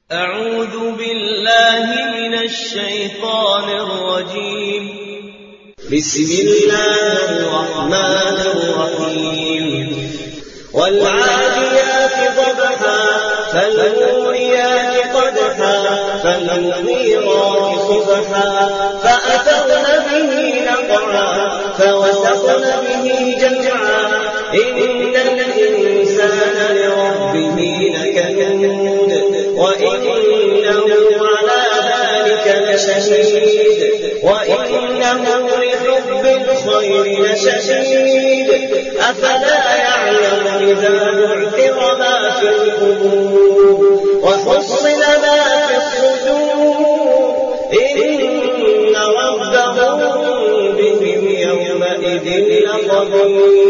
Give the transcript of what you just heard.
أعوذ بالله من الشيطان الرجيم. بسم الله الرحمن الرحيم. والعاديات ضبحا فالموريات قدحا فالمغيرات صبحا فأثرن به نقعا فوسطن به جمعا إن الإنسان لربه لكنود وإنه على ذلك لشهيد وإنه لحب الخير لشديد أفلا يعلم إذا بعثر ما في القبور وحصل ما في الصدور إن ربهم بهم يومئذ لخبير.